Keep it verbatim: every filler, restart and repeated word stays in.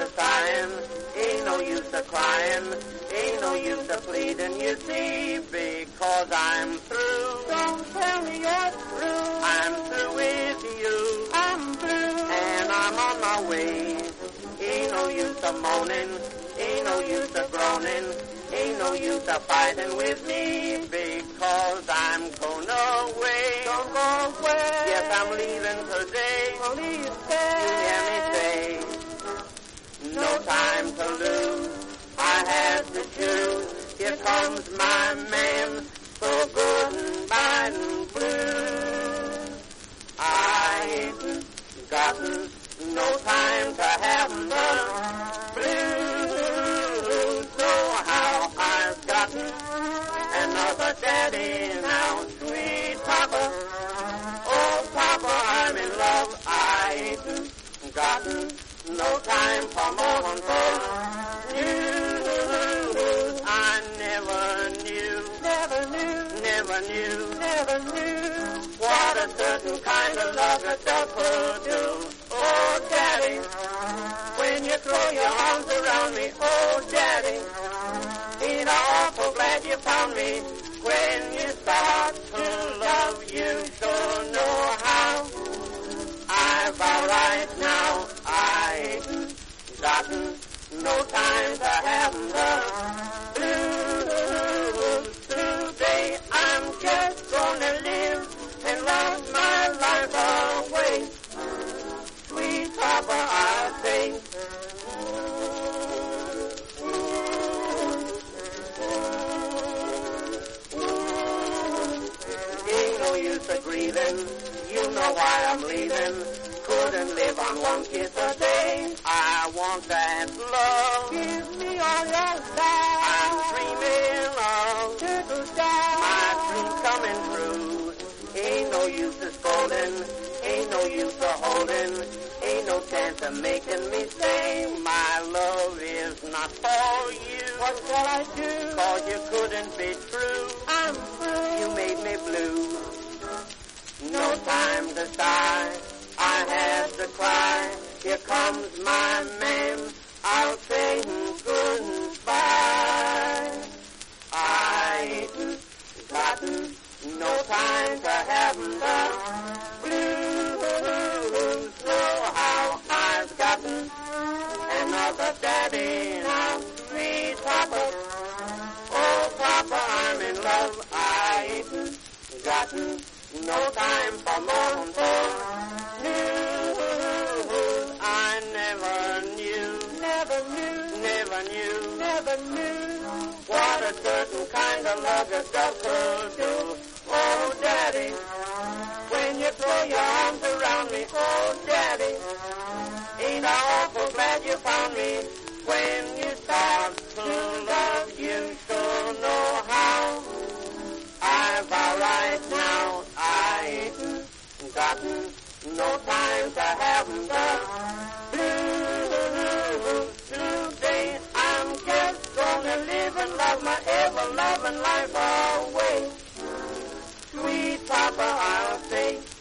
a sighing, ain't no use a crying, ain't no use a pleading, you see, because I'm through. Don't tell me you're through. I'm through with you. I'm through. And I'm on my way. Ain't no use a moaning, ain't no use a groaning, ain't no use a fighting with me, because I'm going away. Don't go away. Yes, I'm leaving today. I'll leave You there. hear me say, no time to lose, I have to choose. Here comes my man, so good and bad and blue. I ain't gotten no time to have the blues. So how I've gotten another daddy now, sweet Papa. Oh, Papa, I'm in love. I ain't gotten no time for more for you. I never knew, Never knew. never knew Never knew. what a certain kind of love a dog could do. Oh, Daddy, when you throw your arms around me, oh, Daddy, ain't I awful glad you found me. When you start to love, you sure know how. I've a right now, I ain't gotten no time to have the blues. Today I'm just gonna live and love my life away. Sweet Papa, I say, ain't no use of grieving, you know why I'm leaving. Couldn't live on one kiss a day. I want that love. Give me all your love. I'm dreaming of Trickle down. my dreams coming true. Ain't no use of scolding, ain't no use of holding, ain't no chance of making me say my love is not for you. What shall I do? Cause you couldn't be true. I'm through. You made me blue. No time to sigh, I had to cry. Here comes my man, I'll say goodbye. I ain't gotten no time to have the blues. So how I've gotten another daddy now, sweet Papa. Oh, Papa, I'm in love. I ain't gotten no time for more for news. I never knew, Never knew. never knew Never knew. what a certain kind of love a dog could do. Oh, Daddy, when you throw your arms around me, oh, Daddy, ain't I awful glad you found me. When you start to love, you sure know how. I've a right now, I ain't gotten no time to have the blues. Today I'm just gonna live and love my ever-loving life away. Sweet Papa, I'll say,